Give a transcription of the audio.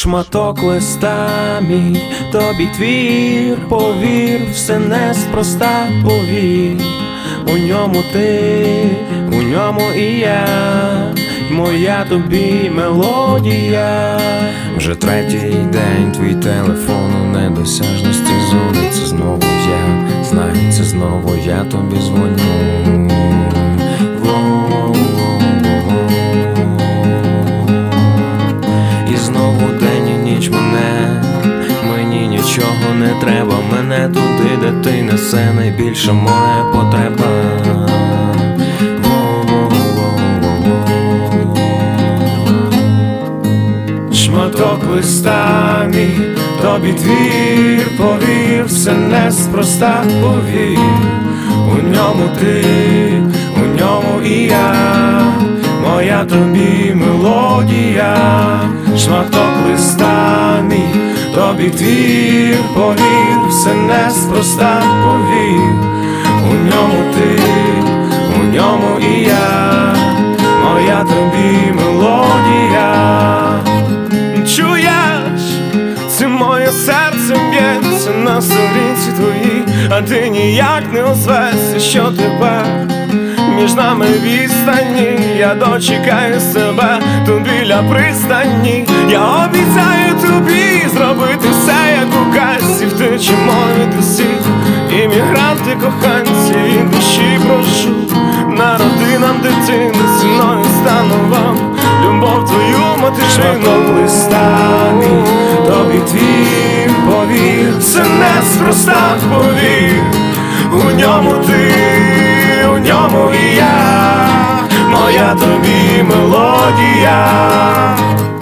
Шматок листа мій, тобі твір, повір, все неспроста, повір. У ньому ти, у ньому і я, моя тобі мелодія. Вже третій день твій телефон у недосяжності зони. Це знову я, знаю, це знову я тобі дзвоню. І знову день і ніч мене, мені нічого не треба. Мене туди, де ти несе найбільша моя потреба. Шматок листа мій, тобі твір, повір, все неспроста, повір. У ньому ти, у ньому і я, моя тобі мелодія. Шматок листа мій, тобі твір, повір, все неспроста, повір. У ньому ти, у ньому і я, моя тобі мелодія. Чуєш, це моє серце б'ється на сторінці твоїй, а ти ніяк не озвешся, що тепер між нами відстані. Я дочекаю себе тут біля пристані. Я обіцяю тобі зробити все, як у казці. Втечемо від усіх, іммігранти, коханці, і душі прошу, народи нам дитину, ціною стану вам любов твою материну. Шматок листа мій, Тобі твір, повір, все неспроста, повір. У ньому ти, у ньому і я, моя тобі мелодія.